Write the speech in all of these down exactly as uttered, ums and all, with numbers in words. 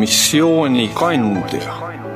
missiooni kandja.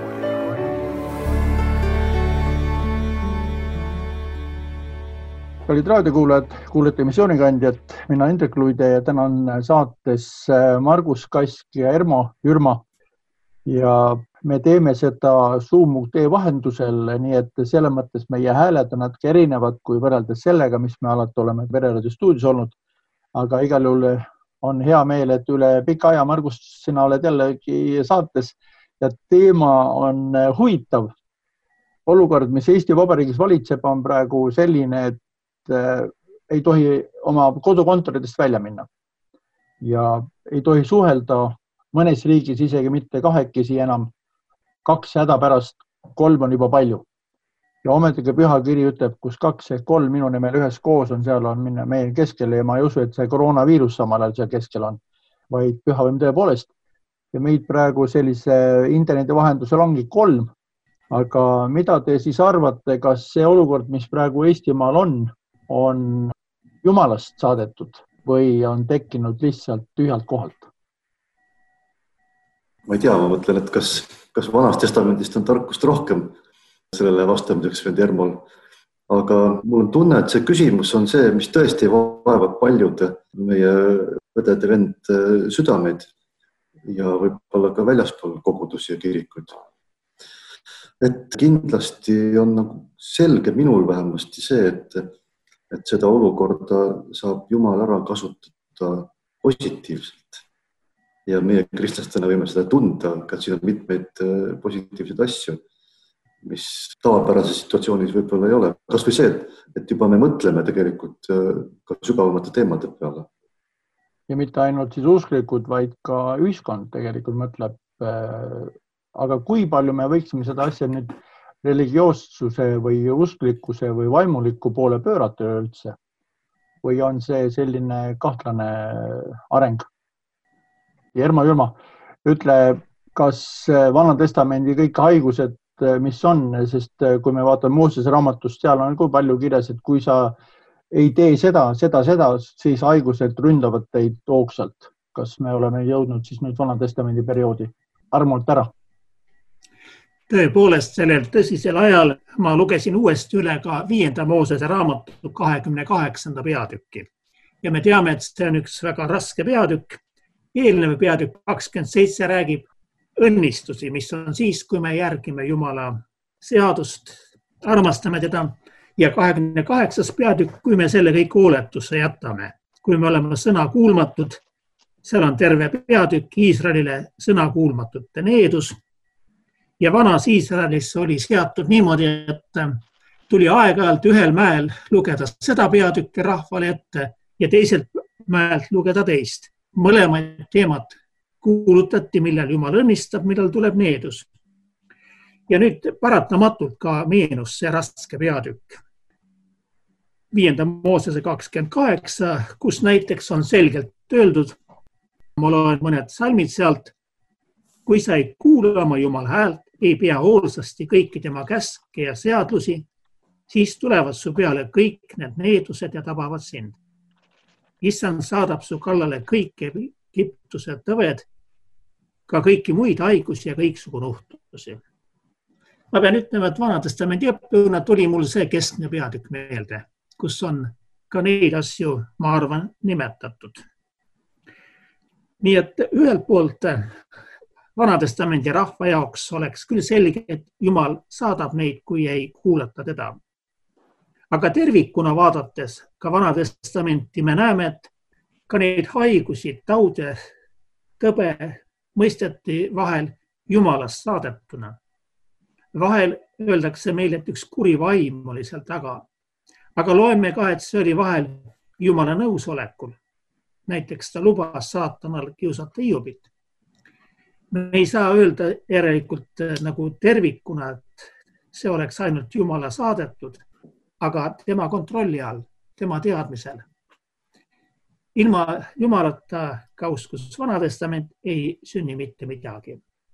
Kallid raadiokuulajad, kuulete missioonikandjat. Mina Indrek Luide ja täna on saates Margus Kask ja Ermo Jürma. Ja me teeme seda Zoom-tee vahendusel, nii et selle mõttes meie hääled on natuke erinevad kui võrreldes sellega, mis me alati oleme Vereradio stuudios olnud. Aga igal juhul on hea meel, et üle pika aja, Margus, sina oled jällegi saates ja teema on huvitav. Olukord, mis Eesti Vabariigis valitseb, on praegu selline, et ei tohi oma kodukontoridest välja minna ja ei tohi suhelda mõnes riigis isegi mitte kahekesi enam, kaks häda pärast, kolm on juba palju. Ja ometigi pühakiri ütleb, kus kaks ehk kolm minu nimel ühes koos on, seal on minna meie keskel ja ma ei usu, et see koroonaviirus samal ajal seal keskel on, vaid pühavõim tõepoolest. Ja meid praegu sellise interneti vahendusel ongi kolm, aga mida te siis arvate, kas see olukord, mis praegu Eestimaal on, on Jumalast saadetud või on tekkinud lihtsalt tühjalt kohalt? Ma ei tea, ma mõtlen, et kas, kas vanast testamendist on tarkust rohkem sellele vastamiseks või Ermol. Aga mul on tunne, et see küsimus on see, mis tõesti vaevab paljude meie õdede vend südameid ja võib-olla ka väljaspool kogudusi ja kirikuid. Et kindlasti on nagu selge minul vähemasti see, et et seda olukorda saab Jumal ära kasutada positiivselt. Ja meie kristlastena võime seda tunda, et siin on mitmeid positiivseid asju, mis tavapärases situatsioonis võib-olla ei ole. Kas või see, et juba me mõtleme tegelikult ka sügavamate teemade peale. Ja mitte ainult siis usklikud, vaid ka ühiskond tegelikult mõtleb. Aga kui palju me võiksime seda asja nüüd religioossuse või usklikkuse või vaimuliku poole pöörata üldse? Või on see selline kahtlane areng? Ja Ermo Jürma, ütle, kas Vana Testamendi kõik haigused, mis on, sest kui me vaatame Moosese raamatust, seal on kui palju kirjas, et kui sa ei tee seda, seda, seda, siis haigused ründavad teid hoogsalt. Kas me oleme jõudnud siis nüüd Vana Testamendi perioodi armolt ära? Tõepoolest, sellel tõsisel ajal ma lugesin uuesti üle ka viienda Moosese raamatu kahekümne kaheksanda peatükki. Ja me teame, et see on üks väga raske peatükk. Eelnev peatükk kakskümmend seitse räägib õnnistusi, mis on siis, kui me järgime Jumala seadust, armastame teda. Ja kahekümne kaheksas peatükk, kui me selle kõik hooletusse jätame. Kui me oleme sõna kuulmatud, seal on terve peatükk Iisraelile sõna kuulmatute needus. Ja vanas Iisraelis oli seatud niimoodi, et tuli aeg-ajalt ühel mäel lugeda seda peatükki rahvale ette ja teiselt mäelt lugeda teist. Mõlemaid teemat kuulutati, millal Jumal õnnistab, millal tuleb needus. Ja nüüd paratamatult ka meenus see raske peatükk. Viienda Moosese kakskümmend kaheksa, kus näiteks on selgelt öeldud, ma loen mõned salmid sealt, kui sa ei kuula oma Jumala häält, ei pea hoolsasti kõiki tema käske ja seadlusi, siis tulevad su peale kõik need needused ja tabavad sind. Issand saadab su kallale kõiki Egiptuse tõved, ka kõiki muid haigusi ja kõiksugu nuhtlusi. Ma pean ütlema, et Vana Testamendi õppijana tuli mul see keskne peatükk meelde, kus on ka neid asju, ma arvan, nimetatud. Nii et ühelt poolt Vana Testamendi rahva jaoks oleks küll selge, et Jumal saadab neid, kui ei kuulata teda. Aga tervikuna vaadates ka Vana Testamenti me näeme, et ka neid haigusi, taude, tõbe mõisteti vahel Jumalast saadetuna. Vahel öeldakse meile, et üks kuri vaim oli seal taga. Aga loeme ka, et see oli vahel Jumala nõusolekul. Näiteks ta lubas saatanal kiusata Hiobit. Me ei saa öelda järelikult nagu tervikuna, et see oleks ainult Jumala saadetud, aga tema kontrolli all, tema teadmisel. Ilma Jumalata ka uskus Vana Testament ei sünni mitte midagi.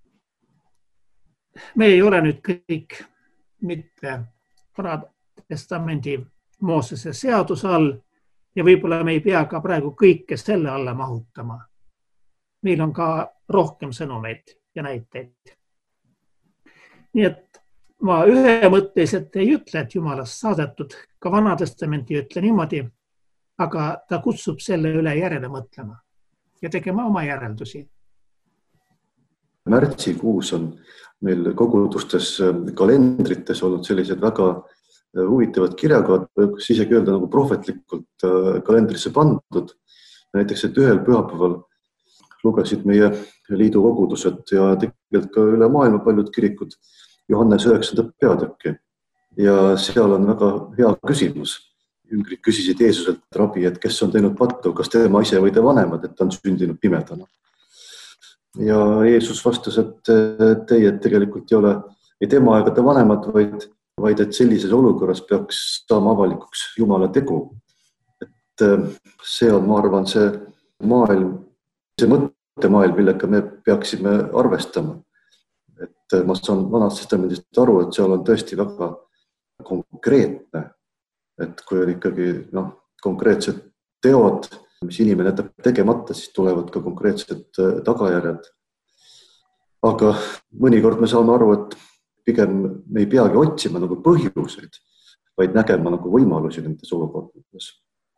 Me ei ole nüüd kõik mitte Vana Testamendi Moosese seaduse all ja võib-olla me ei pea ka praegu kõike selle alla mahutama. Meil on ka rohkem sõnumeid ja näiteid. Nii et ma ühemõtteliselt ei ütle, et Jumalast saadetud, ka Vana Testamenti ei ütle niimoodi, aga ta kutsub selle üle järele mõtlema ja tegema oma järeldusi. Märtsikuus on meil kogudustes kalendrites olnud sellised väga huvitavad kirjakohad, kus isegi öelda nagu prohvetlikult kalendrisse pandud. Näiteks, et ühel pühapäeval lugesid meie liidu kogudused ja tegelikult ka üle maailma paljud kirikud Johannes üheksandat peatükki. Ja seal on väga hea küsimus. Jüngrid küsisid Jeesuselt, rabi, et kes on teinud pattu, kas tema ise või te vanemad, et ta on sündinud pimedana. Ja Jeesus vastas, et teie tegelikult ei ole ei tema ega te vanemad, vaid, vaid et sellises olukorras peaks saama avalikuks Jumala tegu. Et see on, ma arvan, see maailm, see mõttemaailm, millega me peaksime arvestama. Et ma saan Vanast Testamendist aru, et seal on tõesti väga konkreetne, et kui on ikkagi no, konkreetsed teod, mis inimene jätab tegemata, siis tulevad ka konkreetsed tagajärjed. Aga mõnikord me saame aru, et pigem me ei peagi otsima nagu põhjuseid, vaid nägema nagu võimalusi nendes olukordades.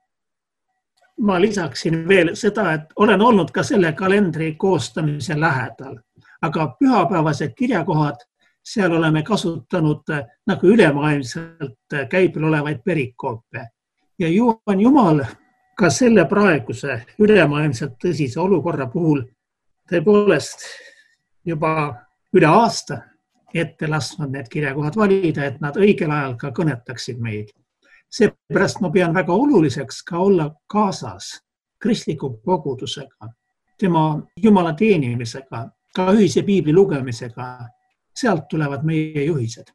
Ma lisaksin veel seda, et olen olnud ka selle kalendri koostamise lähedal, aga pühapäevased kirjakohad, seal oleme kasutanud nagu ülemaailmselt käibel olevaid perikoope. Ja on Jumal ka selle praeguse ülemaailmselt tõsise olukorra puhul tõepoolest juba üle aasta ette lasknud need kirjakohad valida, et nad õigel ajal ka kõnetaksid meid. Seepärast ma pean väga oluliseks ka olla kaasas kristliku kogudusega, tema Jumala teenimisega, ka ühise piibli lugemisega. Sealt tulevad meie juhised.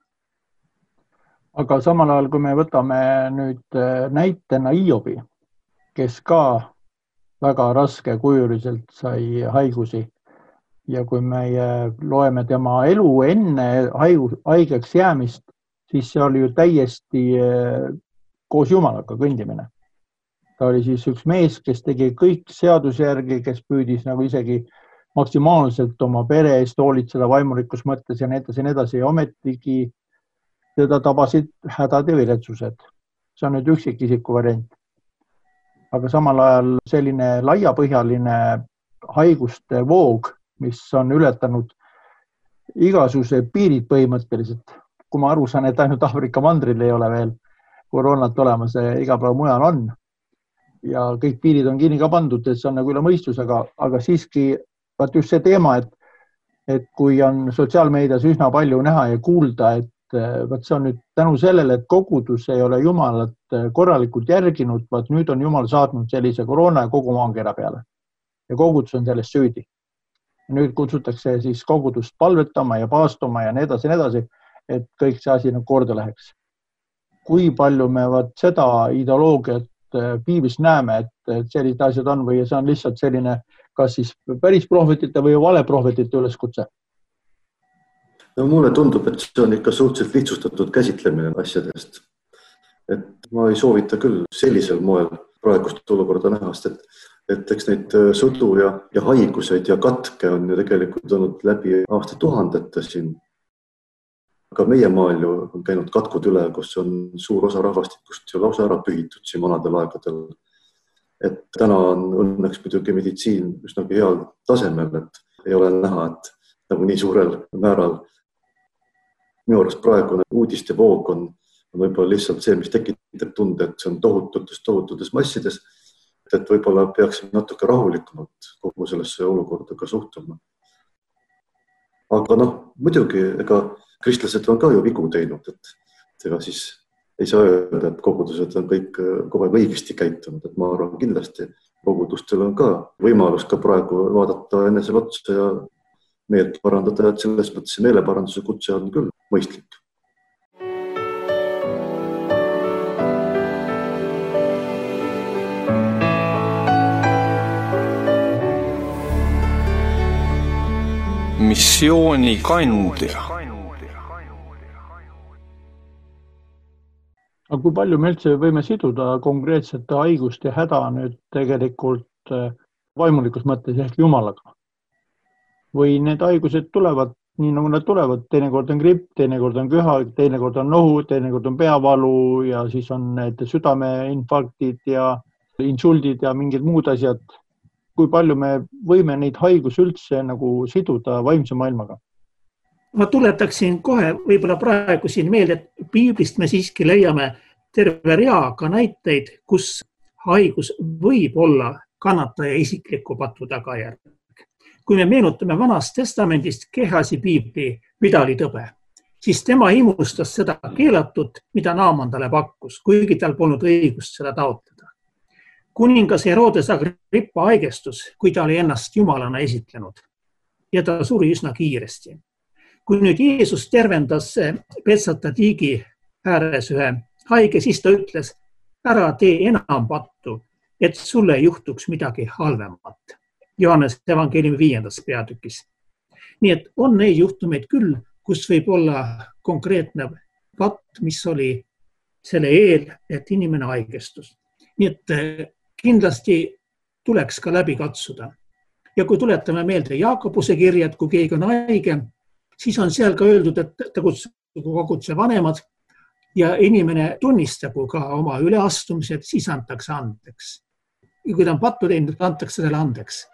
Aga samal ajal, kui me võtame nüüd näitena Iobi, kes ka väga raske kujuliselt sai haigusi ja kui me loeme tema elu enne haigeks jäämist, siis see oli ju täiesti koos Jumalaga kõndimine. Ta oli siis üks mees, kes tegi kõik seaduse järgi, kes püüdis nagu isegi maksimaalselt oma pere eest hoolitseda vaimulikus mõttes ja nii edasi ja nii edasi ja ometigi teda tabasid hädad ja viletsused. See on nüüd üksikisiku variant. Aga samal ajal selline laiapõhjaline haiguste voog, mis on ületanud igasuguse piirid põhimõtteliselt. Kui ma aru saan, et ainult Aafrika mandril ei ole veel koroonat olemas, iga päev mujal on. Ja kõik piirid on kinni ka pandud, et see on nagu üle mõistus, aga, aga siiski vaat just see teema, et, et kui on sotsiaalmeedias üsna palju näha ja kuulda, et vaat see on nüüd tänu sellele, et kogudus ei ole Jumalat korralikult järginud, vaat nüüd on Jumal saatnud sellise koroona ja kogu maakera peale. Ja kogudus on sellest süüdi. Ja nüüd kutsutakse siis kogudust palvetama ja paastuma ja nii edasi, nii edasi, et kõik see asi nagu korda läheks. Kui palju me vaat seda ideoloogiat piiblis näeme, et sellised asjad on või see on lihtsalt selline kas siis päris prohvetite või valeprohvetite üleskutse? No, mulle tundub, et see on ikka suhteliselt lihtsustatud käsitlemine asjadest. Et ma ei soovita küll sellisel moel praegust olukorda nähast, et, et eks neid sõdu ja, ja haiguseid ja katke on ju tegelikult olnud läbi aastatuhandete siin. Aga meie maal ju on käinud katkud üle, kus on suur osa rahvastikust ju lausa ära pühitud siin vanadel aegadel. Et täna on õnneks muidugi meditsiin üsnagi heal tasemel, et ei ole näha, et nagu nii suurel määral. Minu arust praegune uudiste voog on, on võib-olla lihtsalt see, mis tekitab tunde, et see on tohututes, tohututes massides, et võib-olla peaksime natuke rahulikumalt kogu sellesse olukorda ka suhtuma. Aga noh, muidugi, ega kristlased on ka ju vigu teinud, et ega siis ei saa öelda, et kogudused on kõik kogu aeg õigesti käitunud, et ma arvan kindlasti kogudustel on ka võimalus ka praegu vaadata enesel otsa ja meelt parandada, et selles mõttes meeleparanduse kutse on küll mõistlik. Missiooni kandja. Aga kui palju me üldse võime siduda konkreetsete haiguste häda nüüd tegelikult vaimulikus mõttes ehk Jumalaga? või need haigused tulevad nii nagu nad tulevad, teinekord on gripp, teinekord on köha, teinekord on nohu, teinekord on peavalu ja siis on need südameinfarktid ja insuldid ja mingid muud asjad. Kui palju me võime neid haigus üldse nagu siduda vaimse maailmaga? Ma tuletaksin kohe võib-olla praegu siin meelde, et piiblist me siiski leiame terve rea ka näiteid, kus haigus võib olla kannataja isikliku patu tagajärg. Kui me meenutame vanast testamendist Kehasi piibli Vidali tõbe, siis tema imustas seda keelatut, mida Naaman talle pakkus, kuigi tal polnud õigust seda taotleda. Kuningas Herodes Agrippa haigestus, kui ta oli ennast jumalana esitlenud ja ta suri üsna kiiresti. Kui nüüd Jeesus tervendas Betsata tiigi ääres ühe haige, siis ta ütles, ära tee enam pattu, et sulle juhtuks midagi halvemat. Johannes evangeeliumi viiendas peatükis. Nii et on neid juhtumeid küll, kus võib olla konkreetne patt, mis oli selle eel, et inimene haigestus. Nii et kindlasti tuleks ka läbi katsuda. Ja kui tuletame meelde Jaakobuse kirja, et kui keegi on haige, siis on seal ka öeldud, et tegutsegu koguduse vanemad ja inimene tunnistagu ka oma üleastumised, siis antakse andeks. Ja kui ta on pattu teinud, antakse selle andeks.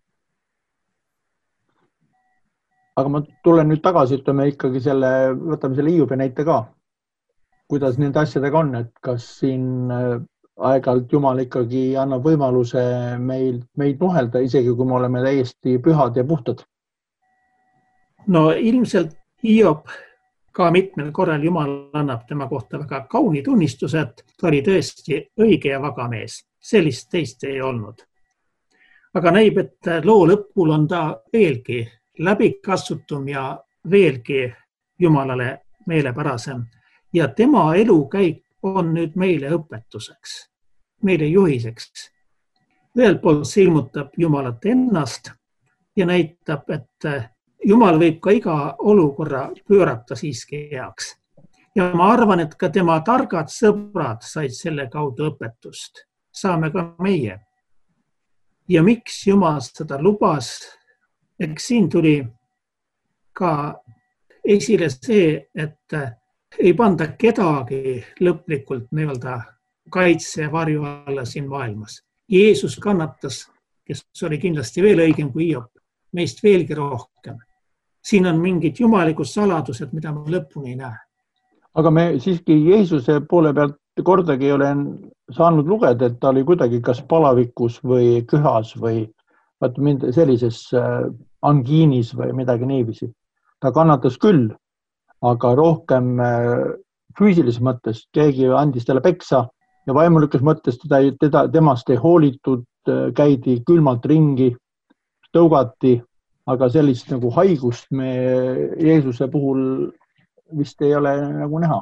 Aga ma tulen nüüd tagasi, ütleme ikkagi selle, võtame selle Hiiobi näite ka. Kuidas nende asjadega on, et kas siin aeg-ajalt Jumal ikkagi annab võimaluse meil, meid nuhelda, isegi kui me oleme täiesti pühad ja puhtad? No ilmselt Hiob ka mitmel korral Jumal annab tema kohta väga kauni tunnistuse, et ta oli tõesti õige ja vaga mees. Sellist teist ei olnud. Aga näib, et loo lõpul on ta veelgi läbikassutum ja veelgi Jumalale meelepärasem. Ja tema elukäik on nüüd meile õpetuseks, meile juhiseks. Ühelt poolt see ilmutab Jumalat ennast ja näitab, et Jumal võib ka iga olukorra pöörata siiski heaks. Ja ma arvan, et ka tema targad sõbrad said selle kaudu õpetust. Saame ka meie. Ja miks Jumal seda lubas? Eks siin tuli ka esile see, et ei panda kedagi lõplikult nii-öelda kaitse ja varju alla siin maailmas. Jeesus kannatas, kes oli kindlasti veel õigem kui Hiob, meist veelgi rohkem. Siin on mingid jumalikud saladused, mida ma lõpuni ei näe. Aga me siiski Jeesuse poole pealt kordagi ei ole saanud lugeda, et ta oli kuidagi kas palavikus või köhas või sellises angiinis või midagi niiviisi. Ta kannatas küll, aga rohkem füüsilises mõttes keegi andis talle peksa ja vaimulikus mõttes teda, teda, temast ei hoolitud, käidi külmalt ringi, tõugati, aga sellist nagu haigust me Jeesuse puhul vist ei ole nagu näha.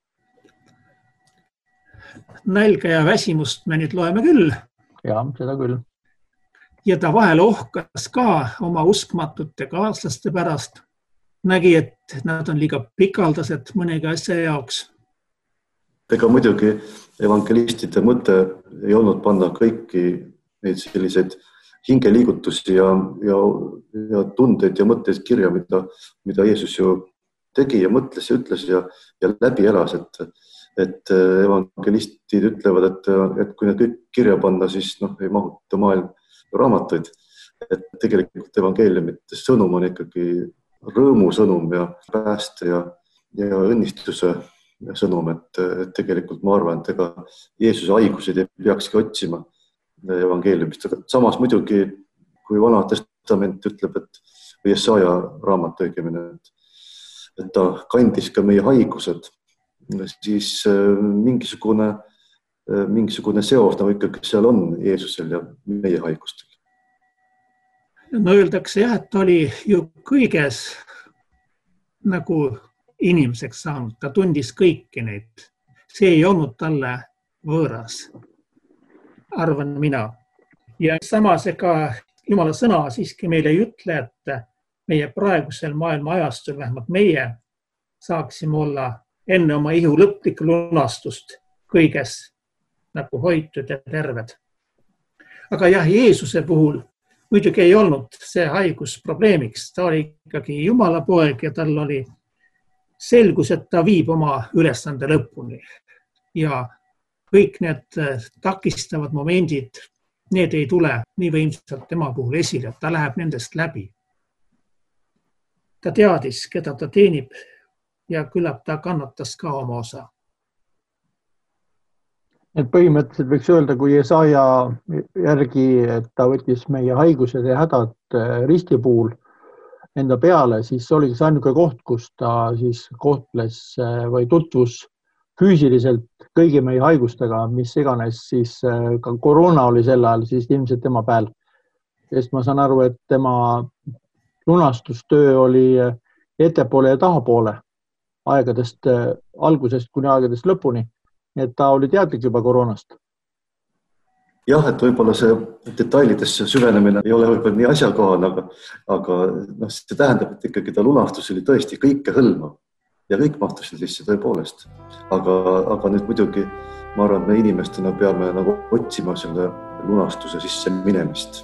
Nälga ja väsimust me nüüd loeme küll. Ja, seda küll. Ja ta vahel ohkas ka oma uskmatute kaaslaste pärast. Nägi, et nad on liiga pikaldased mõnegi asja jaoks. Ega muidugi evangelistide mõte ei olnud panna kõiki neid selliseid hingeliigutusi ja, ja, ja tundeid ja mõtteid kirja, mida, mida Jeesus ju tegi ja mõtles ja ütles ja, ja läbi elas, et, et evangelistid ütlevad, et, et kui need kõik kirja panna, siis noh, ei mahuta maailm raamatuid. Et tegelikult evangeeliumite sõnum on ikkagi rõõmu sõnum ja pääste ja, ja õnnistuse sõnum, et, et tegelikult ma arvan, et ega Jeesuse haiguseid ei peakski otsima evangeeliumist. Samas muidugi, kui Vana Testament ütleb, et või Jesaja raamat õigemine, et, et ta kandis ka meie haigused, siis mingisugune, mingisugune seos nagu ikkagi seal on Jeesusel ja meie haigustel. No öeldakse jah, et ta oli ju kõiges nagu inimeseks saanud, ta tundis kõiki neid. See ei olnud talle võõras, arvan mina. Ja samas ega Jumala sõna siiski meile ei ütle, et meie praegusel maailma ajastul, vähemalt meie, saaksime olla enne oma ihu lõplikku lunastust kõiges nagu hoitud ja terved. Aga jah, Jeesuse puhul muidugi ei olnud see haigus probleemiks, ta oli ikkagi Jumala poeg ja tal oli selgus, et ta viib oma ülesande lõpuni ja kõik need takistavad momendid, need ei tule nii võimsalt tema puhul esile, et ta läheb nendest läbi. Ta teadis, keda ta teenib ja küllap ta kannatas ka oma osa. Et põhimõtteliselt võiks öelda, kui Jesaja järgi, et ta võttis meie haigused ja hädad risti puhul enda peale, siis oli see ainuke koht, kus ta siis kohtles või tutvus füüsiliselt kõigi meie haigustega, mis iganes siis ka koroona oli sel ajal, siis ilmselt tema pääl. Sest ma saan aru, et tema lunastustöö oli ettepoole ja tahapoole aegadest, algusest kuni aegadest lõpuni. Et ta oli teadlik juba koroonast. Jah, et võib-olla see detailidesse süvenemine ei ole võib-olla nii asjakohane, aga, aga no, see tähendab, et ikkagi ta lunastus oli tõesti kõike hõlmav ja kõik mahtusid sisse tõepoolest. Aga, aga nüüd muidugi ma arvan, et me inimestena peame nagu otsima selle lunastuse sisse minemist.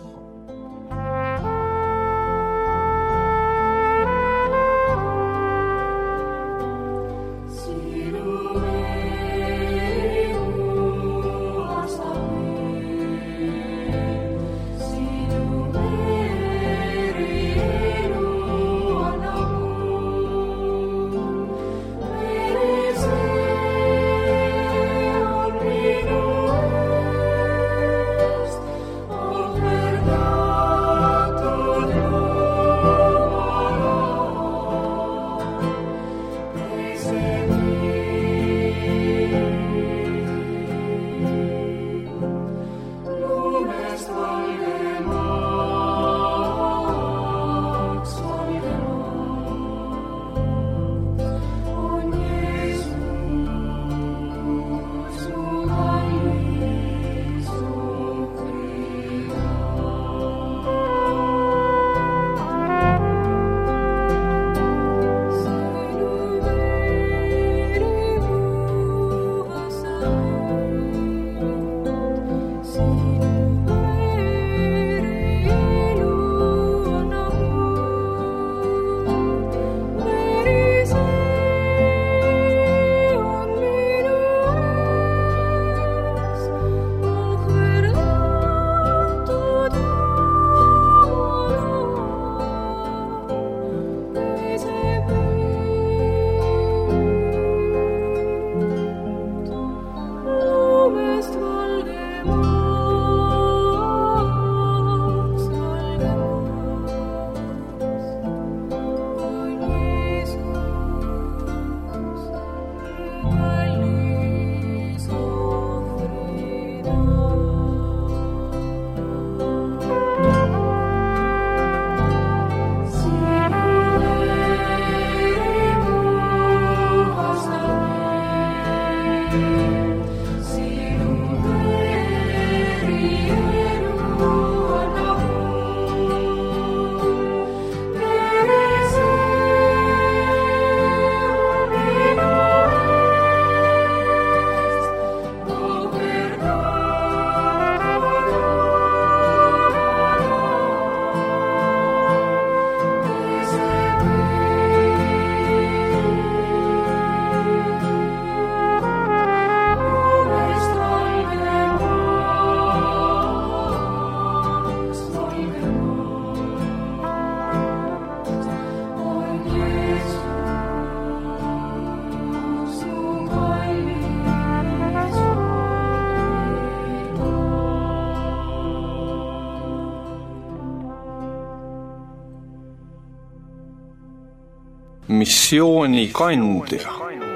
Missiooni kandja.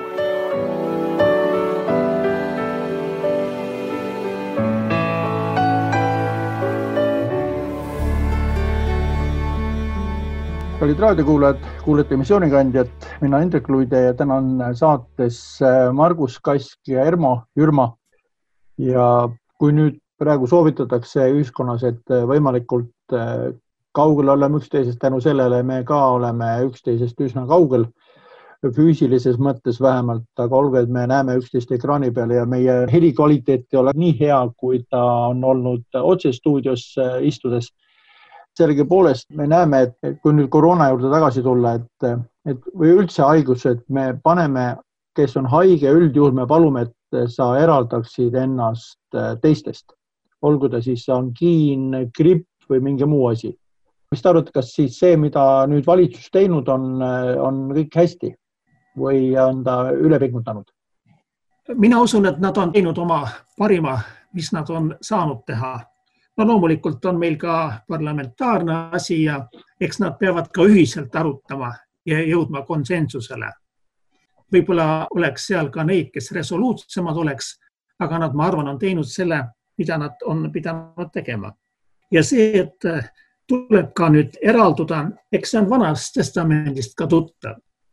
Kallid raadiokuulajad, kuulete missioonikandjat, mina Hendrik Luide ja täna on saates Margus Kask ja Ermo Jürma. Ja kui nüüd praegu soovitatakse ühiskonnas, et võimalikult kaugel oleme üksteisest, tänu sellele me ka oleme üksteisest üsna kaugel, füüsilises mõttes vähemalt, aga olgu, et me näeme üksteist ekraani peal ja meie helikvaliteet ei ole nii hea, kui ta on olnud otsestuudios istudes. sellegipoolest me näeme, et kui nüüd koroona juurde tagasi tulla, et, et või üldse haigus, et me paneme, kes on haige, üldjuhul me palume, et sa eraldaksid ennast teistest. Olgu ta siis angiin, gripp või mingi muu asi. Mis te arvate, kas siis see, mida nüüd valitsus teinud on, on kõik hästi või on ta ülepingutanud? Mina usun, et nad on teinud oma parima, mis nad on saanud teha. No loomulikult on meil ka parlamentaarne asi ja eks nad peavad ka ühiselt arutama ja jõudma konsensusele. Võib-olla oleks seal ka neid, kes resoluutsemad oleks, aga nad, ma arvan, on teinud selle, mida nad on pidanud tegema. Ja see, et tuleb ka nüüd eralduda, eks see on vanast testamendist ka tuttav.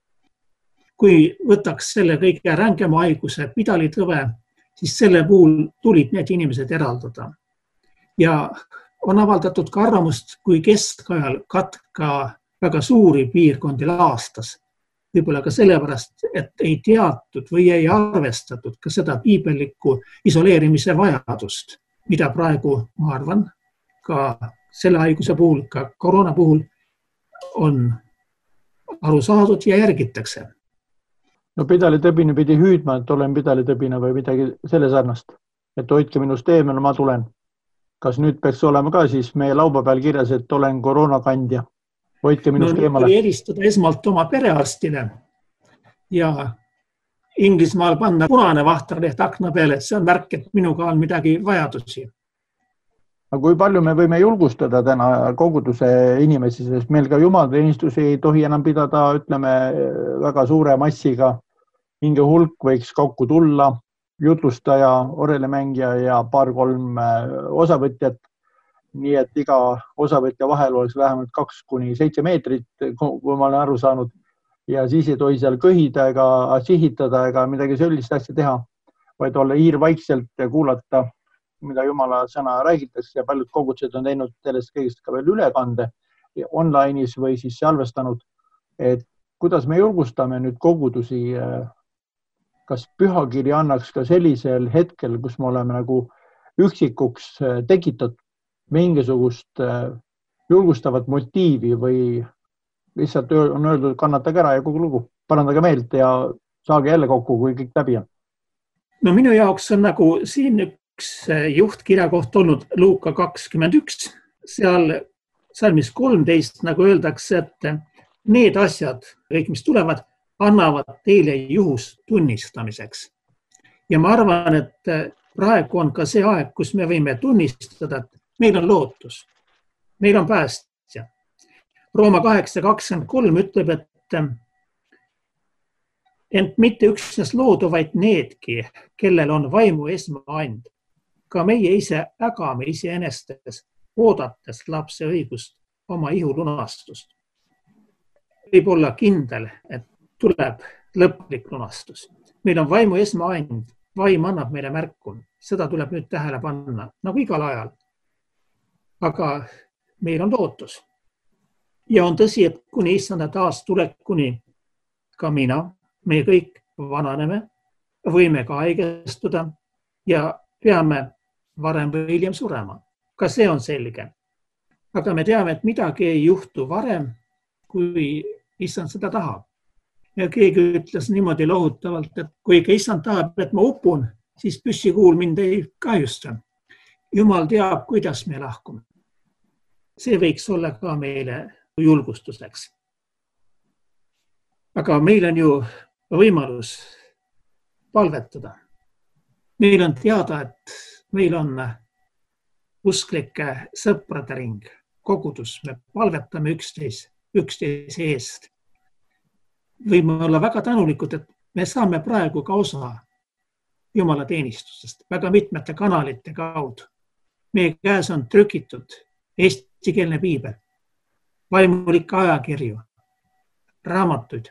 Kui võtaks selle kõige rängema haiguse pidalitõve, siis selle puhul tulid need inimesed eraldada. Ja on avaldatud ka arvamust, kui keskajal katka väga suuri piirkondi laastas. Võib-olla ka sellepärast, et ei teatud või ei arvestatud ka seda piibellikku isoleerimise vajadust, mida praegu, ma arvan, ka selle haiguse puhul, ka koroona puhul on aru saadud ja järgitakse. No pidalitõbine pidi hüüdma, et olen pidalitõbine või midagi selle sarnast. Et hoidke minust eemale, ma tulen. Kas nüüd peaks olema ka siis meie lauba peal kirjas, et olen koroonakandja? Hoidke minust no, eemale. No eristada esmalt oma perearstile ja Inglismaal panna punane vahtraleht akna peale, et see on märk, et minuga on midagi vajadusi. Aga kui palju me võime julgustada täna koguduse inimesi, sest meil ka jumalateenistus ei tohi enam pidada, ütleme, väga suure massiga. Mingi hulk võiks kokku tulla, jutlustaja, orelemängija ja paar-kolm osavõtjat. Nii et iga osavõtja vahel oleks vähemalt kaks kuni seitse meetrit, kui ma olen aru saanud. Ja siis ei tohi seal kõhida ega sihitada ega midagi sellist asja teha, vaid olla hiir vaikselt ja kuulata, mida Jumala sõna räägitakse ja paljud kogudused on teinud sellest kõigest ka veel ülekande online'is või siis salvestanud, et kuidas me julgustame nüüd kogudusi, kas pühakiri annaks ka sellisel hetkel, kus me oleme nagu üksikuks tekitatud mingisugust julgustavat motiivi või lihtsalt on öeldud, kannatage ära ja kogu lugu, parandage meelt ja saage jälle kokku, kui kõik läbi on. No minu jaoks on nagu siin üks juhtkirja koht olnud Luuka kakskümmend üks. Seal salmis kolmteist nagu öeldakse, et need asjad, kõik mis tulevad, annavad teile juhus tunnistamiseks. Ja ma arvan, et praegu on ka see aeg, kus me võime tunnistada, et meil on lootus, meil on päästja. Rooma kaheksa kakskümmend kolm ütleb, et ent mitte üksnes loodu, vaid needki, kellel on vaimu esmaand. Ka meie ise ägame iseenestes, oodates lapse õigust oma ihu lunastust. Võib olla kindel, et tuleb lõplik lunastus. Meil on vaimu esmaand, vaim annab meile märku. Seda tuleb nüüd tähele panna, nagu igal ajal. Aga meil on lootus. Ja on tõsi, et kuni issanda taas tulekuni ka mina, me kõik vananeme, võime ka haigestuda ja peame varem või hiljem surema. Ka see on selge. Aga me teame, et midagi ei juhtu varem, kui issand seda tahab. Ja keegi ütles niimoodi lohutavalt, et kui ikka issand tahab, et ma upun, siis püssikuul mind ei kahjusta. Jumal teab, kuidas me lahkume. See võiks olla ka meile julgustuseks. Aga meil on ju võimalus palvetada. Meil on teada, et meil on usklike sõprade ring, kogudus, me palvetame üksteis, üksteis eest. Võime olla väga tänulikud, et me saame praegu ka osa Jumala teenistusest, väga mitmete kanalite kaudu. Meie käes on trükitud eestikeelne piibel, vaimulikke ajakirju, raamatuid.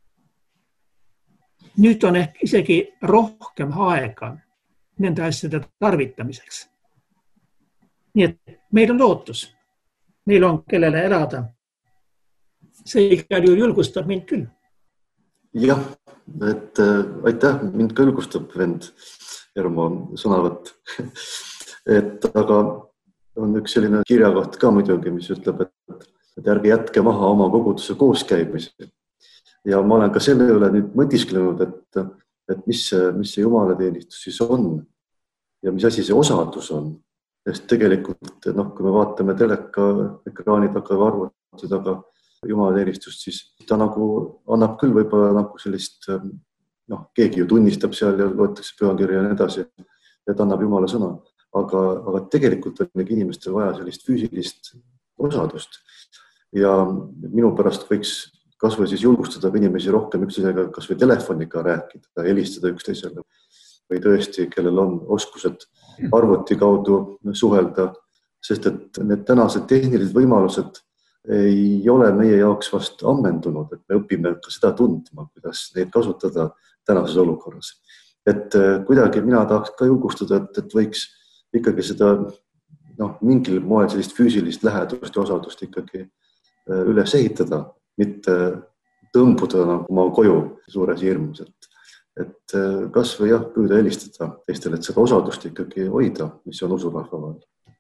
Nüüd on ehk isegi rohkem aega nende asjade tarvitamiseks. Nii et meil on lootus, meil on kellele elada. See igal juhul julgustab mind küll. Jah, et äh, aitäh, mind ka julgustab vend Ermo sõnavõtt. Et aga on üks selline kirjakoht ka muidugi, mis ütleb, et, et ärge jätke maha oma koguduse kooskäimisi. Ja ma olen ka selle üle nüüd mõtisklenud, et, et mis, mis see jumalateenistus siis on ja mis asi see osadus on. Sest tegelikult, noh, kui me vaatame teleka ekraani taga või arvuti taga jumalateenistust, siis ta nagu annab küll võib-olla nagu sellist, noh, keegi ju tunnistab seal ja loetakse pühakirja ja nii edasi, et annab Jumala sõna. Aga, aga tegelikult on inimestel vaja sellist füüsilist osadust. Ja minu pärast võiks kas või siis julgustada inimesi rohkem üksteisega, kas või telefoniga rääkida, helistada üksteisele või tõesti, kellel on oskused arvuti kaudu suhelda, sest et need tänased tehnilised võimalused ei ole meie jaoks vast ammendunud, et me õpime ka seda tundma, kuidas neid kasutada tänases olukorras. Et kuidagi mina tahaks ka julgustada, et, et võiks ikkagi seda, noh, mingil moel sellist füüsilist lähedust ja osadust ikkagi üles ehitada, mitte tõmbuda nagu ma koju suures hirmus, et, et kas või jah, püüda helistada teistele, et seda osadust ikkagi hoida, mis on usurahva vahel.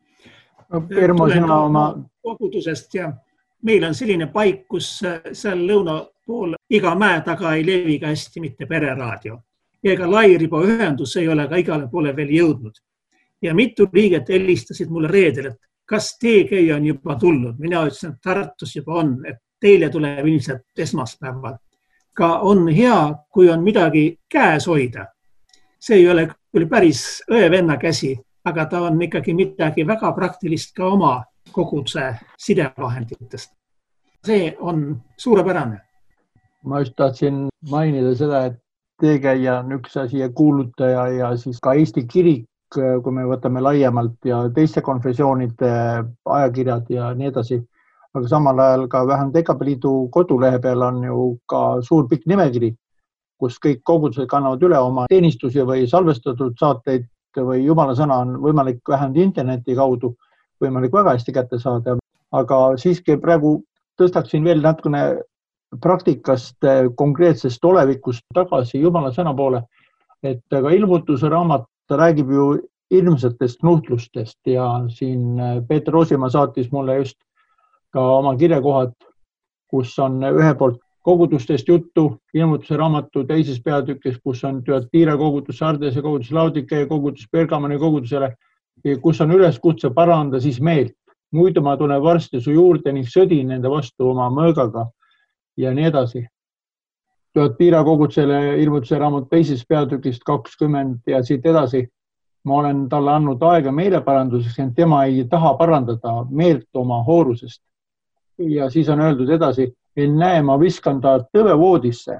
Ermo, sina oma kogudusest ja meil on selline paik, kus seal lõuna pool iga mäe taga ei levi ka hästi mitte pereraadio. Ja ega lairiba ühendus ei ole ka igale poole veel jõudnud. Ja mitu liiget helistasid mulle reedel, et kas teekäija on juba tulnud. Mina ütlesin, et Tartus juba on, et teile tuleb ilmselt esmaspäeval. Ka on hea, kui on midagi käes hoida. See ei ole küll päris õevenna käsi, aga ta on ikkagi midagi väga praktilist ka oma koguduse sidevahenditest. See on suurepärane. Ma just tahtsin mainida seda, et teekäija on üks asi ja kuulutaja ja siis ka Eesti kirik, kui me võtame laiemalt ja teiste konfessioonide ajakirjad ja nii edasi. Aga samal ajal ka vähemalt E K P Liidu kodulehe peal on ju ka suur pikk nimekiri, kus kõik kogudused kannavad üle oma teenistusi või salvestatud saateid või Jumala sõna on võimalik vähemalt interneti kaudu võimalik väga hästi kätte saada. Aga siiski praegu tõstaksin veel natukene praktikast konkreetsest olevikust tagasi Jumala sõna poole, et ka ilmutuse raamat ta räägib ju ilmsetest nuhtlustest ja siin Peeter Roosimaa saatis mulle just ka oma kirjakohad, kus on ühe poolt kogudustest juttu, ilmutuse raamatu teises peatükis, kus on Thyatira kogudus, Sardese kogudus, Laodikea kogudus, Pergamoni kogudusele, kus on üleskutse paranda siis meelt. Muidu ma tulen varsti su juurde ning sõdin nende vastu oma mõõgaga ja nii edasi. Thyatira kogudusele ilmutuse raamatu teises peatükist kakskümmend ja siit edasi. Ma olen talle andnud aega meeleparanduseks, et tema ei taha parandada meelt oma hoorusest. Ja siis on öeldud edasi, en näe, ma viskan ta tõvevoodisse.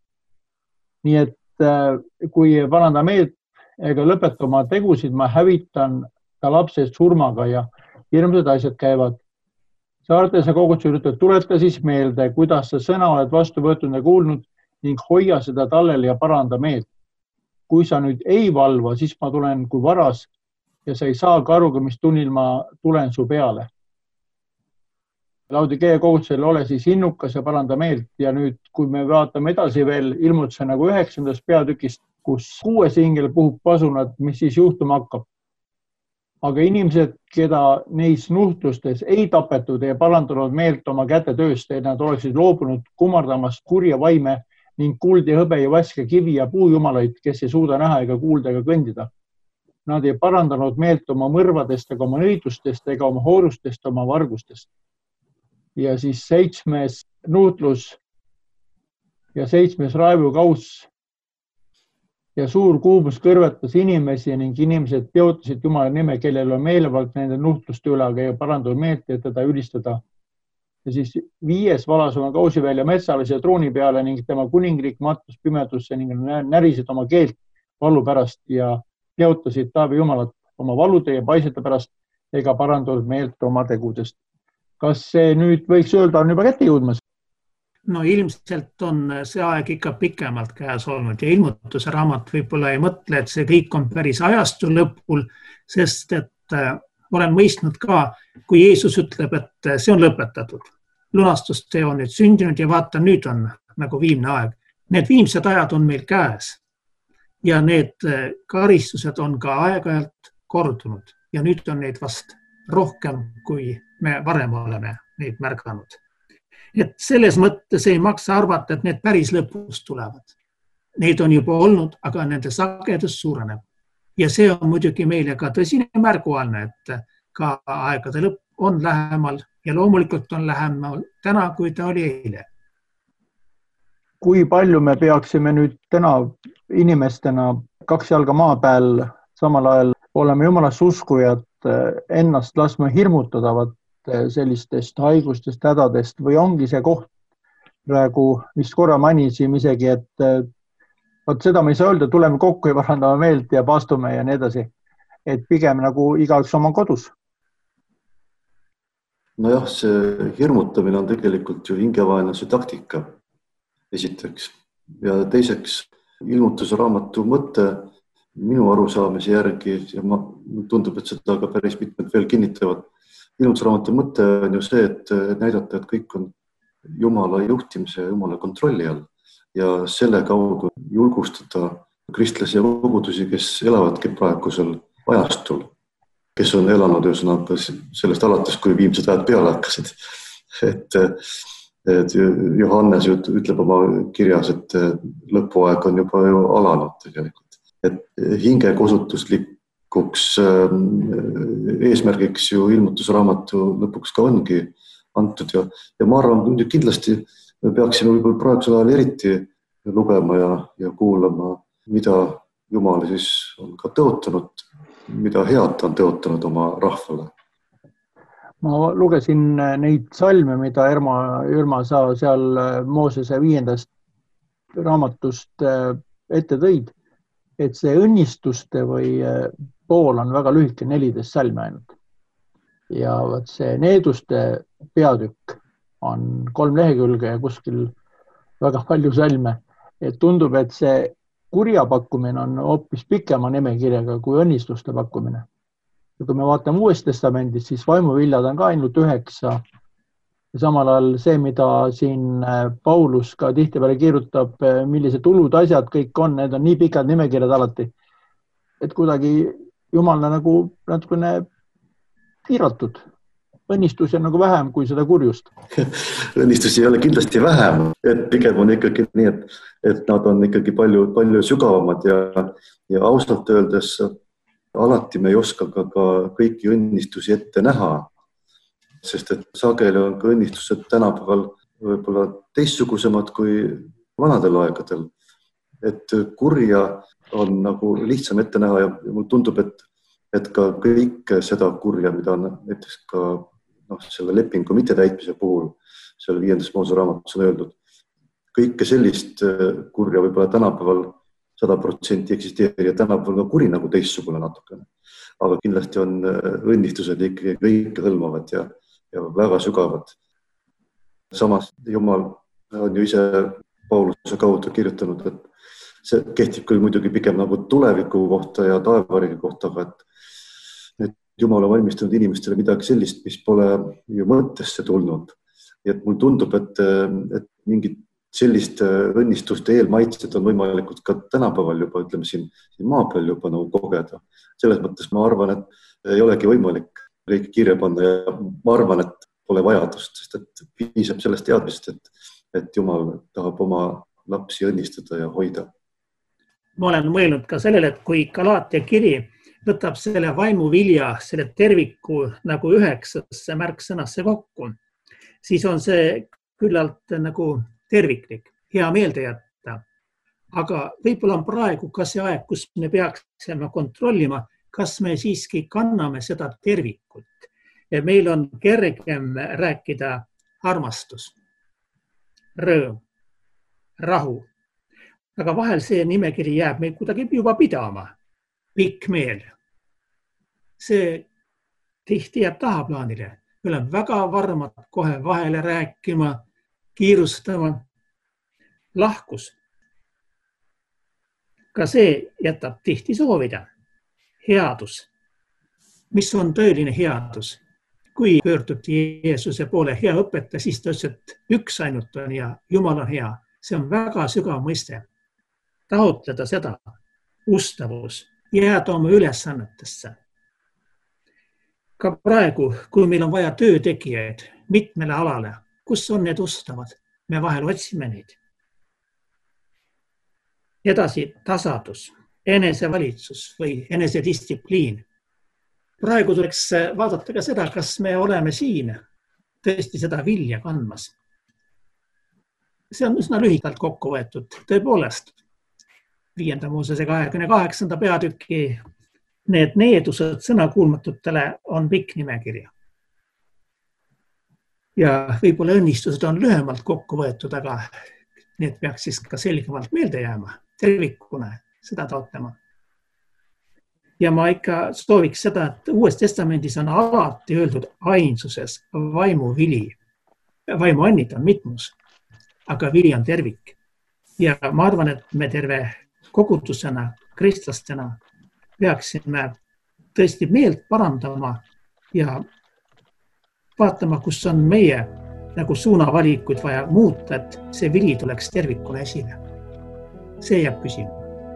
Nii et kui paranda meelt ega lõpeta oma tegusid, ma hävitan ta lapsest surmaga ja hirmsad asjad käivad. Saartese koguduse üritab tuleta siis meelde, kuidas sa sõna oled vastu võetud ja kuulnud ning hoia seda tallel ja paranda meelt. Kui sa nüüd ei valva, siis ma tulen kui varas ja sa ei saa ka aruga, mis tunnil ma tulen su peale. Laodikea kogudusel ole siis innukas ja paranda meelt ja nüüd, kui me vaatame edasi veel ilmutuse nagu üheksandast peatükist, kus kuues ingel puhub pasunad, mis siis juhtuma hakkab. Aga inimesed, keda neis nuhtlustes ei tapetud ja parandanud meelt oma käte tööst, et nad oleksid loobunud kummardamast kurja vaime ning kuld ja hõbe ja vaske kivi ja puujumalaid, kes ei suuda näha ega kuulda ega kõndida. Nad ei parandanud meelt oma mõrvadest ega oma nõidustest ega oma hoorustest, oma vargustest. Ja siis seitsmes nuutlus ja seitsmes raevukaus ja suur kuumus kõrvetas inimesi ning inimesed teotasid Jumala nime, kellel on meelevald nende nuhtluste üle, aga ei parandanud meelt, et teda ülistada. Ja siis viies valas oma kausi välja metsalise trooni peale ning tema kuningriik mattus pimedusse ning närisid oma keelt valu pärast ja teotasid Taavi Jumalat oma valude ja paisete pärast ega parandanud meelt oma tegudest. Kas see nüüd võiks öelda on juba kätte jõudmas? No ilmselt on see aeg ikka pikemalt käes olnud ja ilmutuse raamat võib-olla ei mõtle, et see kõik on päris ajastu lõpul, sest et olen mõistnud ka, kui Jeesus ütleb, et see on lõpetatud. Lunastustee on nüüd sündinud ja vaata, nüüd on nagu viimne aeg. Need viimsed ajad on meil käes ja need karistused on ka aeg-ajalt kordunud ja nüüd on neid vast rohkem, kui me varem oleme neid märganud. Et selles mõttes ei maksa arvata, et need päris lõpus tulevad. Neid on juba olnud, aga nende sagedus suureneb. Ja see on muidugi meile ka tõsine märguanne, et ka aegade lõpp on lähemal ja loomulikult on lähemal täna, kui ta oli eile. Kui palju me peaksime nüüd täna inimestena kaks jalga maa peal samal ajal oleme jumalast uskujad ennast laskma hirmutadavat sellistest haigustest, hädadest või ongi see koht praegu, vist korra manisime isegi, et võt seda me ei saa öelda, tuleme kokku ja parandame meelt ja paastume ja nii edasi. Et pigem nagu igaüks oma kodus. Nojah, see hirmutamine on tegelikult ju hingevaenlase taktika esiteks ja teiseks ilmutusraamatu mõte minu arusaamise järgi ja ma tundub, et seda ka päris mitmed veel kinnitavad. Ilmutusraamatu mõte on ju see, et näidata, et kõik on Jumala juhtimise ja Jumala kontrolli all ja selle kaudu julgustada kristlasi ja kogudusi, kes elavadki praegusel ajastul, kes on elanud ühesõnaga sellest alates, kui viimsed ajad peale hakkasid. Et, et Johannes ütleb oma kirjas, et lõpuaeg on juba ju alanud tegelikult. Et hingekosutuslikuks eesmärgiks ju ilmutusraamatu lõpuks ka ongi antud ja, ja ma arvan, kindlasti me peaksime võib-olla praegusel ajal eriti lugema ja, ja kuulama, mida Jumal siis on ka tõotanud, mida head on tõotanud oma rahvale. Ma lugesin neid salme, mida Erma, Jürma sa seal Moosese viiendast raamatust ette tõid, et see õnnistuste või pool on väga lühike, neliteist salme ainult. Ja see needuste peatükk on kolm lehekülge ja kuskil väga palju salme. Et tundub, et see kurja pakkumine on hoopis pikema nimekirjaga kui õnnistuste pakkumine. Ja kui me vaatame Uues Testamendis, siis vaimuviljad on ka ainult üheksa. Ja samal ajal see, mida siin Paulus ka tihtipeale kirjutab, millised tulud asjad kõik on, need on nii pikad nimekirjad alati, et kuidagi Jumalna nagu natukene piiratud. Õnnistusi on nagu vähem kui seda kurjust. Õnnistusi ei ole kindlasti vähem, et pigem on ikkagi nii, et, et nad on ikkagi palju, palju sügavamad ja, ja ausalt öeldes alati me ei oska ka, ka kõiki õnnistusi ette näha, sest et sageli on ka õnnistused tänapäeval võib-olla teistsugusemad kui vanadel aegadel. Et kurja on nagu lihtsam ette näha ja mul tundub, et, et ka kõik seda kurja, mida on näiteks ka noh, selle lepingu mittetäitmise puhul, selle viiendas Moosese raamatus on öeldud, kõike sellist kurja võib-olla tänapäeval sada protsenti eksisteerija, tänapäeval on kuri nagu teistsugune natukene. Aga kindlasti on õnnistused ikkagi kõik hõlmavad ja, ja väga sügavad. Samas Jumal on ju ise Pauluse kaudu kirjutanud, et see kehtib küll muidugi pigem nagu tuleviku kohta ja taevariigi kohta, aga et, et Jumal on valmistanud inimestele midagi sellist, mis pole ju mõttesse tulnud. Ja et mul tundub, et, et mingid sellist õnnistuste eelmaitsed on võimalikud ka tänapäeval juba, ütleme siin, siin maa peal juba nagu kogeda. Selles mõttes ma arvan, et ei olegi võimalik kõike kirja panna ja ma arvan, et pole vajadust, sest et piisab sellest teadmist, et, et Jumal tahab oma lapsi õnnistada ja hoida. Ma olen mõelnud ka sellele, et kui Galaatia kiri võtab selle vaimuvilja, selle terviku nagu üheksasse märksõnasse kokku, siis on see küllalt nagu terviklik, hea meelde jätta. Aga võib-olla on praegu ka see aeg, kus me peaksime kontrollima, kas me siiski kanname seda tervikut. Ja meil on kergem rääkida armastus, rõõm, rahu. Aga vahel see nimekiri jääb meil kuidagi juba pidama. Pikk meel. See tihti jääb tahaplaanile. Me oleme väga varmad kohe vahele rääkima, kiirustama. Lahkus. Ka see jätab tihti soovida. Headus. Mis on tõeline headus? Kui pöörduti Jeesuse poole hea õpetaja, siis ta ütles, et üks ainult on ja Jumal on hea. See on väga sügav mõiste. Taotleda seda, ustavus, jääda oma ülesannetesse. ka praegu, kui meil on vaja töötegijaid mitmele alale, kus on need ustavad, me vahel otsime neid. Edasi tasadus, enesevalitsus või enesedistsipliin. Praegu tuleks vaadata ka seda, kas me oleme siin tõesti seda vilja kandmas. See on üsna lühidalt kokku võetud. Tõepoolest, viienda Moosese kahekümne kaheksanda peatüki need needused sõnakuulmatutele on pikk nimekirja. Ja võib-olla õnnistused on lühemalt kokku võetud, aga need peaks siis ka selgemalt meelde jääma, tervikuna seda taotlema. Ja ma ikka sooviks seda, et Uues Testamendis on alati öeldud ainsuses vaimu vili. Vaimu annid on mitmus, aga vili on tervik. Ja ma arvan, et me terve kogudusena, kristlastena peaksime tõesti meelt parandama ja vaatama, kus on meie nagu suunavalikuid vaja muuta, et see vili tuleks tervikule esile. See jääb küsima.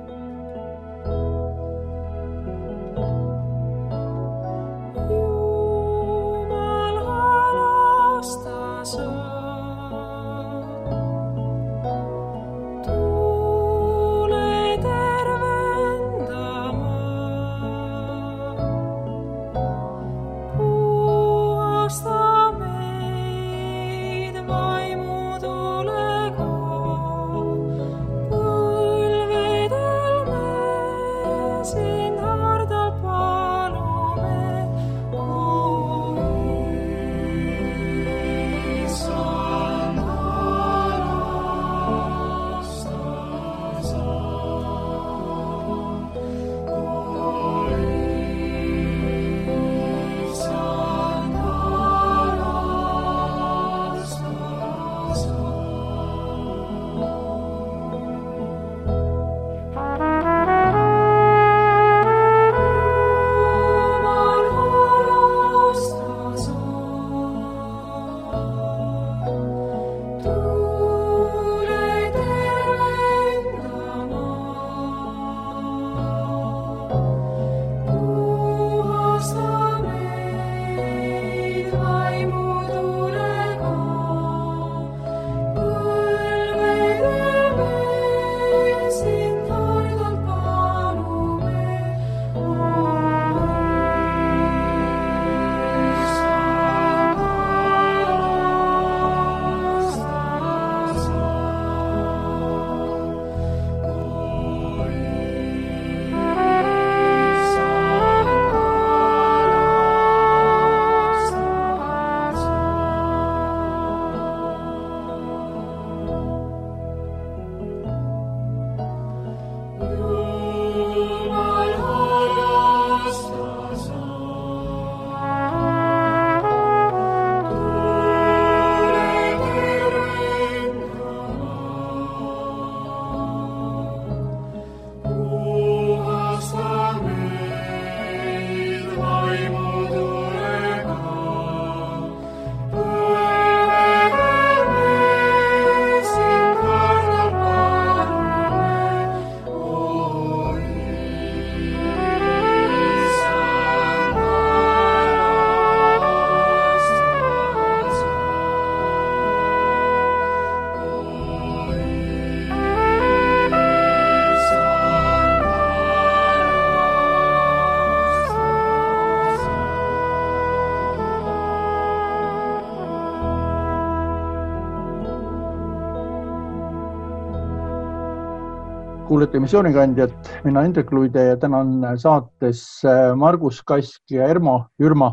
Kuulete missioonikandjat, mina Indrek Luide ja täna on saates Margus Kask ja Ermo Jürma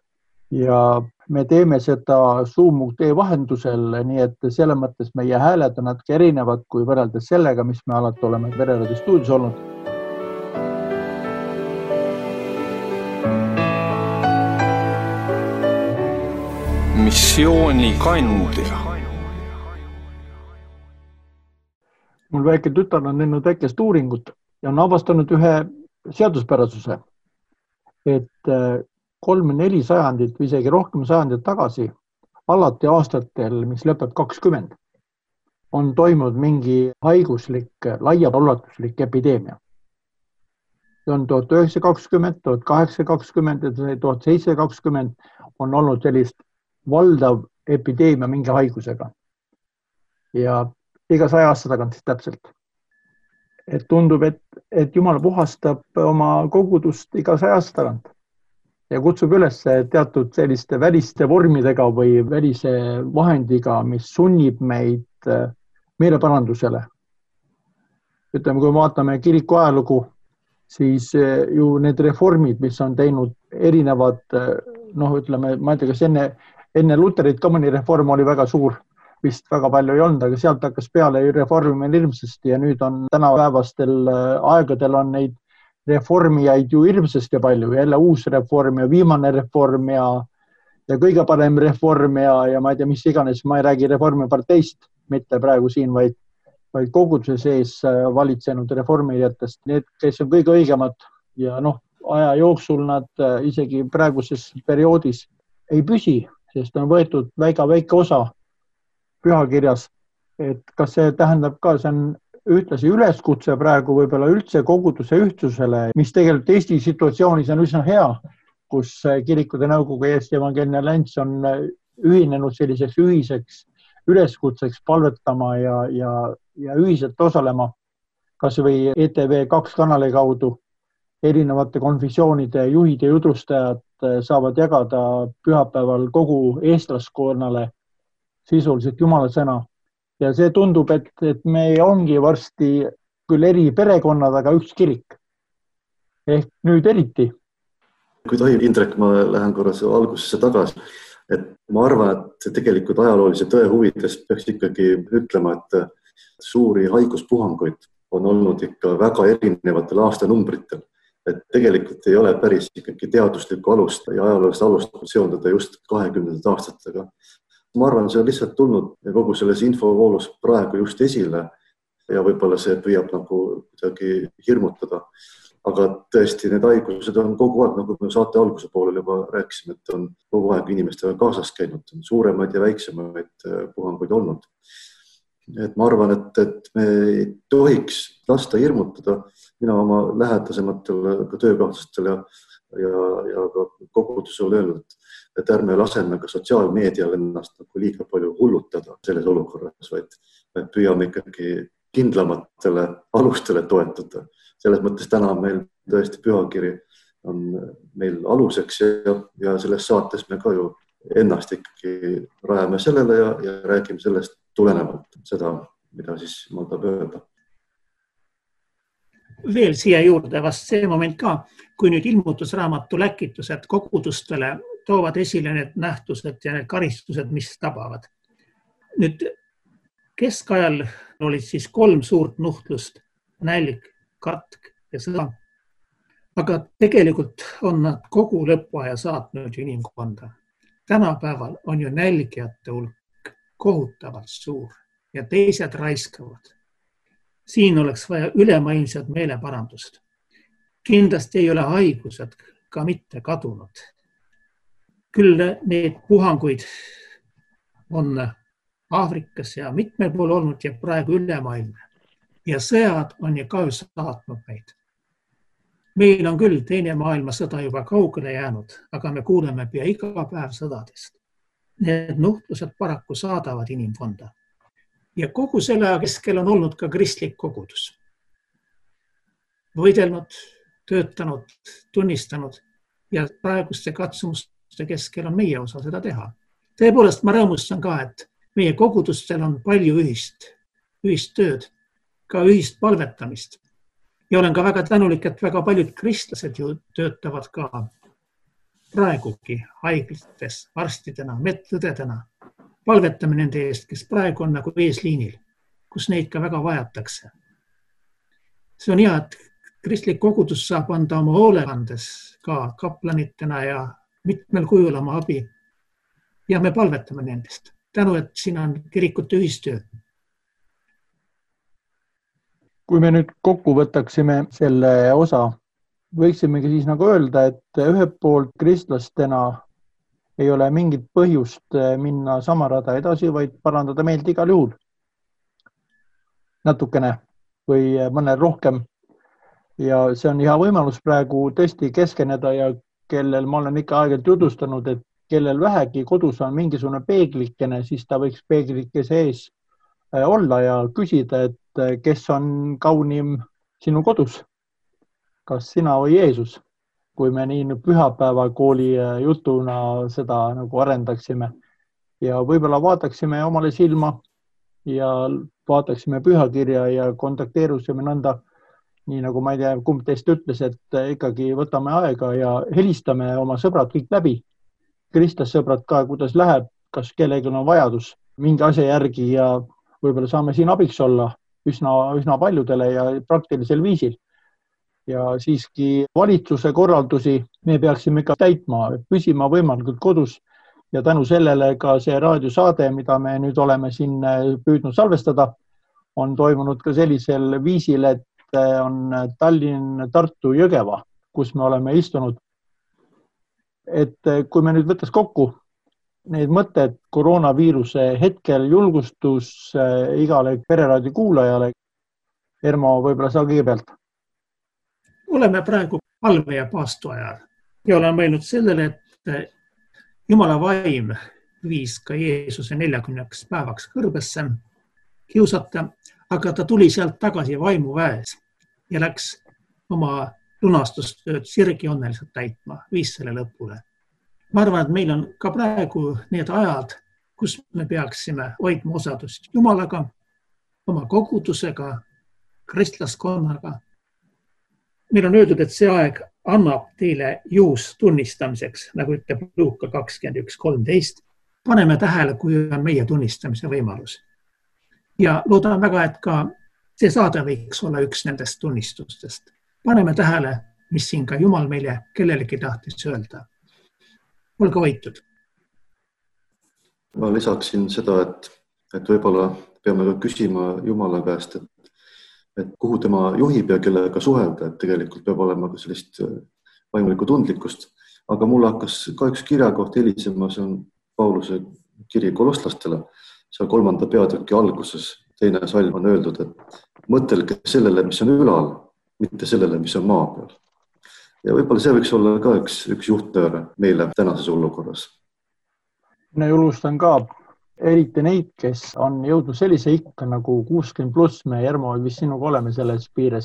ja me teeme seda Zoom-tee vahendusel, nii et selle mõttes meie hääled on natuke erinevad kui võrreldes sellega, mis me alati oleme Pereradio stuudios olnud. Missioonikandja. Mul väike tütar on teinud väikest uuringut ja on avastanud ühe seaduspärasuse, et kolm-neli sajandit või isegi rohkem sajandit tagasi, alati aastatel, mis lõpeb kakskümmend, on toimunud mingi haiguslik, laiaulatuslik epideemia. on tuhat üheksasada kakskümmend, tuhat kaheksasada kakskümmend ja tuhat seitsesada kakskümmend on olnud sellist valdav epideemia mingi haigusega. Ja iga saja aasta tagant siis täpselt. Et tundub, et, et Jumal puhastab oma kogudust iga saja aasta tagant ja kutsub üles teatud selliste väliste vormidega või välise vahendiga, mis sunnib meid meeleparandusele. Ütleme, kui vaatame kiriku ajalugu, siis ju need reformid, mis on teinud erinevad, noh, ütleme, ma ei tea, kas enne, enne Luterit ka mõni reform oli väga suur, vist väga palju ei olnud, aga sealt hakkas peale reformimine hirmsasti ja nüüd on tänapäevastel aegadel on neid reformijaid ju hirmsasti palju, jälle uus reform ja viimane reform ja, ja kõige parem reform ja, ja ma ei tea, mis iganes, ma ei räägi reformiparteist, mitte praegu siin, vaid, vaid koguduse sees valitsenud reformijatest, need, kes on kõige õigemad ja noh, aja jooksul nad isegi praeguses perioodis ei püsi, sest on võetud väga väike osa pühakirjas, et kas see tähendab ka, see on ühtlasi üleskutse praegu võib-olla üldse koguduse ühtsusele, mis tegelikult Eesti situatsioonis on üsna hea, kus kirikute nõukogu Eesti Evangeelne Allianss on ühinenud selliseks ühiseks üleskutseks palvetama ja, ja, ja ühiselt osalema, kas või E T V kaks kanali kaudu erinevate konfessioonide juhid ja jutustajad saavad jagada pühapäeval kogu eestlaskonnale sisuliselt Jumala sõna. Ja see tundub, et, et me ongi varsti küll eri perekonnad, aga üks kirik. Ehk nüüd eriti. Kui tohib, Indrek, ma lähen korra algusesse tagasi. Et ma arvan, et tegelikult ajaloolise tõe huvides peaks ikkagi ütlema, et suuri haiguspuhanguid on olnud ikka väga erinevatel aastanumbritel. Et tegelikult ei ole päris ikkagi teaduslikku alust ja ajaloolist alust seondada just kahekümnendate aastatega. Ma arvan, see on lihtsalt tulnud kogu selles infovoolus praegu just esile ja võib-olla see püüab nagu kuidagi hirmutada. Aga tõesti, need haigused on kogu aeg, nagu me saate alguse poolel juba rääkisime, et on kogu aeg inimestega kaasas käinud, suuremaid ja väiksemaid puhanguid olnud. Et ma arvan, et, et me ei tohiks lasta hirmutada. Mina oma lähedasematele ka töökaaslastele ja, ja, ja ka kogudusele öelnud, et et ärme laseme ka sotsiaalmeedial ennast nagu liiga palju hullutada selles olukorras, vaid püüame ikkagi kindlamatele alustele toetada. Selles mõttes täna meil tõesti pühakiri on meil aluseks ja, ja selles saates me ka ju ennast ikkagi rajame sellele ja, ja räägime sellest tulenevalt seda, mida siis ma tahab öelda. Veel siia juurde vast see moment ka, kui nüüd ilmutusraamatu läkitused kogudustele toovad esile need nähtused ja need karistused, mis tabavad. Nüüd keskajal olid siis kolm suurt nuhtlust, nälg, katk ja sõda. Aga tegelikult on nad kogu lõpuaja saatnud inimkonda. Tänapäeval on ju nälgjate hulk kohutavalt suur ja teised raiskavad. Siin oleks vaja ülemaailmset meeleparandust. Kindlasti ei ole haigused ka mitte kadunud. Küll need puhanguid on Aafrikas ja mitmel pool olnud ja praegu ülemaailmne. Ja sõjad on ju ka saatnud meid. Meil on küll teine maailmasõda juba kaugele jäänud, aga me kuuleme pea iga päev sõdadest. Need nuhtlused paraku saadavad inimkonda. Ja kogu selle keskel on olnud ka kristlik kogudus. Võidelnud, töötanud, tunnistanud ja praeguste katsumuste keskel on meie osa seda teha. Tõepoolest ma rõõmustan ka, et meie kogudustel on palju ühist, ühist tööd, ka ühist palvetamist. Ja olen ka väga tänulik, et väga paljud kristlased ju töötavad ka praegugi haiglates, arstidena, medõdedena. Palvetame nende eest, kes praegu on nagu eesliinil, kus neid ka väga vajatakse. See on hea, et kristlik kogudus saab anda oma hoolekandes ka kaplanitena ja mitmel kujul oma abi. Ja me palvetame nendest. Tänu, et siin on kirikute ühistöö. Kui me nüüd kokku võtaksime selle osa, võiksimegi siis nagu öelda, et ühelt poolt kristlastena ei ole mingit põhjust minna sama rada edasi, vaid parandada meelt igal juhul. Natukene või mõne rohkem. ja see on hea võimalus praegu tõesti keskeneda ja kellel ma olen ikka aegelt jutustanud, et kellel vähegi kodus on mingisugune peeglikene, siis ta võiks peeglikese ees olla ja küsida, et kes on kaunim sinu kodus, kas sina või Jeesus, kui me nii pühapäeva kooli jutuna seda nagu arendaksime ja võib-olla vaataksime omale silma ja vaataksime pühakirja ja kontakteerusime nõnda, nii nagu ma ei tea, kumb teist ütles, et ikkagi võtame aega ja helistame oma sõbrad kõik läbi. Kristus sõbrad ka, kuidas läheb, kas kellelgi on vajadus mingi asja järgi ja võib-olla saame siin abiks olla üsna, üsna paljudele ja praktilisel viisil. Ja siiski valitsuse korraldusi me peaksime ikka täitma, püsima võimalikult kodus ja tänu sellele ka see raadiosaade, mida me nüüd oleme siin püüdnud salvestada, on toimunud ka sellisel viisil, et on Tallinn, Tartu, Jõgeva, kus me oleme istunud. Et kui me nüüd võttes kokku need mõtted koroonaviiruse hetkel julgustus igale pereraadio kuulajale, Ermo, võib-olla sa kõigepealt? Oleme praegu palve ja paastu ajal ja olen mõelnud sellele, et Jumala vaim viis ka Jeesuse neljakümneks päevaks kõrbesse kiusata, aga ta tuli sealt tagasi vaimuväes ja läks oma lunastustööd sirgi onneliselt täitma, viis selle lõpule. Ma arvan, et meil on ka praegu need ajad, kus me peaksime hoidma osadust Jumalaga, oma kogudusega, kristlaskonnaga. Meil on öeldud, et see aeg annab teile juhus tunnistamiseks, nagu ütleb Luuka kakskümmend üks kolmteist. Paneme tähele, kui on meie tunnistamise võimalus. Ja loodan väga, et ka see saade võiks olla üks nendest tunnistustest. Paneme tähele, mis siin ka Jumal meile kellelegi tahtis öelda. Olge hoitud. Ma lisaksin seda, et, et võib-olla peame ka küsima Jumala käest, et, et kuhu tema juhib ja kellega suhelda, et tegelikult peab olema ka sellist vaimulikku tundlikkust. Aga mul hakkas ka üks kirja koht helisema, see on Pauluse kiri kolosslastele, seal kolmanda peatüki alguses teine salm on öeldud, et mõtelge sellele, mis on ülal, mitte sellele, mis on maa peal. Ja võib-olla see võiks olla ka üks, üks juhtnööre meile tänases olukorras. Mina julgustan ka eriti neid, kes on jõudnud sellise ikka nagu kuuskümmend pluss, me Ermo vist sinuga oleme selles piires.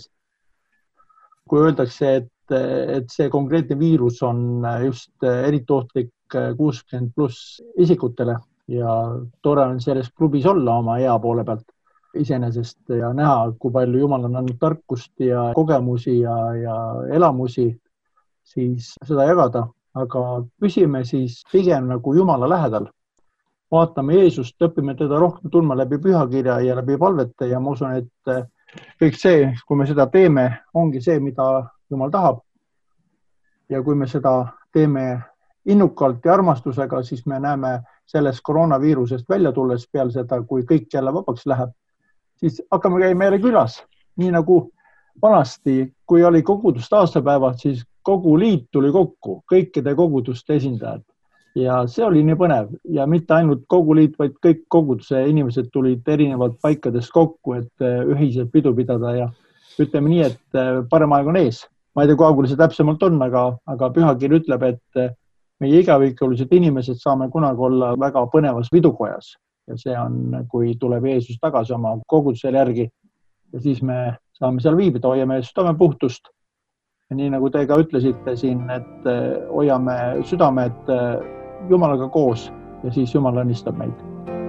Kui öeldakse, et, et see konkreetne viirus on just eriti ohtlik kuuskümmend pluss isikutele ja tore on selles klubis olla oma ea poole pealt iseenesest ja näha, kui palju Jumal on andnud tarkust ja kogemusi ja, ja elamusi, siis seda jagada. Aga püsime siis pigem nagu Jumala lähedal. Vaatame Jeesust, õpime teda rohkem tundma läbi pühakirja ja läbi palvete ja ma usun, et kõik see, kui me seda teeme, ongi see, mida Jumal tahab. Ja kui me seda teeme innukalt ja armastusega, siis me näeme sellest koroonaviirusest välja tulles peale seda, kui kõik jälle vabaks läheb, siis hakkame käima jälle külas. Nii nagu vanasti, kui oli koguduste aastapäevad, siis kogu liit tuli kokku, kõikide koguduste esindajad. Ja see oli nii põnev ja mitte ainult kogu liit, vaid kõik koguduse inimesed tulid erinevalt paikades kokku, et ühiselt pidu pidada ja ütleme nii, et parem aeg on ees. Ma ei tea, kui aegul see täpsemalt on, aga, aga pühakiri ütleb, et meie igavikulised inimesed saame kunagi olla väga põnevas pidukojas ja see on, kui tuleb Jeesus tagasi oma kogudusele järgi ja siis me saame seal viibida, hoiame südame puhtust. Ja nii nagu te ka ütlesite siin, et hoiame südamed Jumalaga koos ja siis Jumal õnnistab meid.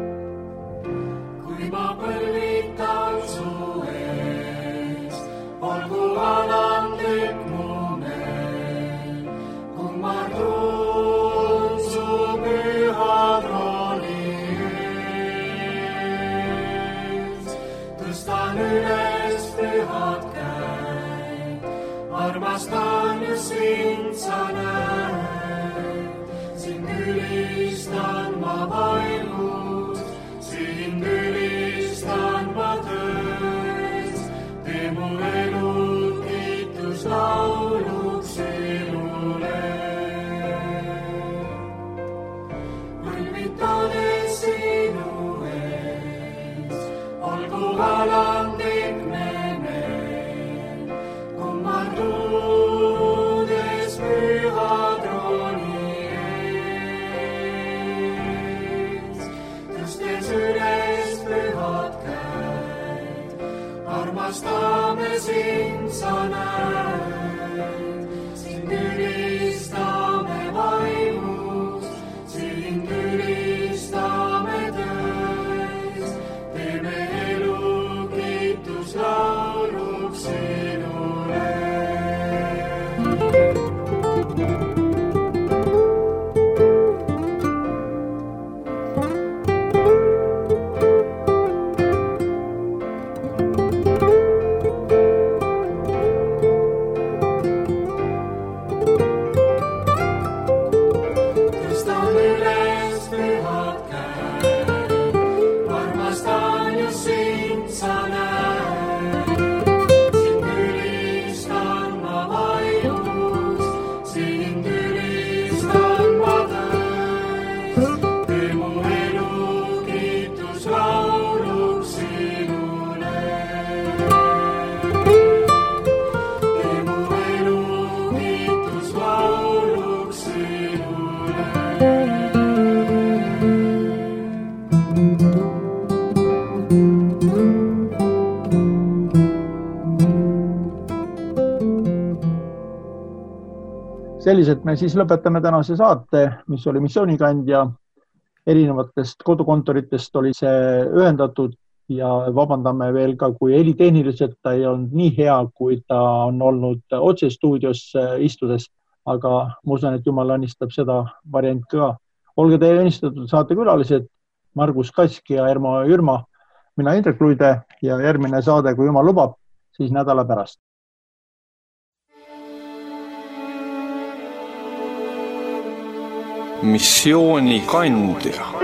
Kui ma põlvitan su ees, olgu alandlik mu meel, kui ma tuun su püha trooni ees, tõstan üles pühad käed, armastan ju sind sa näed. Sind ülistan ma vaimus, sind ülistan ma töös, tee mu elu kiitus lauluks sinule. Põlvitades sinu ees, olgu alandik me meel, kui ma sa näed. Sind ülistame vaimus, sind ülistame tões. Teeme elu kiituslauluks sinule. Selliselt me siis lõpetame tänase saate, mis oli missioonikandja. Erinevatest kodukontoritest oli see ühendatud ja vabandame veel ka, kui helitehniliselt ta ei olnud nii hea, kui ta on olnud otse stuudios istudes, aga ma usun, et Jumal õnnistab seda variant ka. Olge teie õnnistatud saatekülalised Margus Kask ja Ermo Jürma, mina Indrek Luide ja järgmine saade, kui Jumal lubab, siis nädala pärast. Missioonikandja.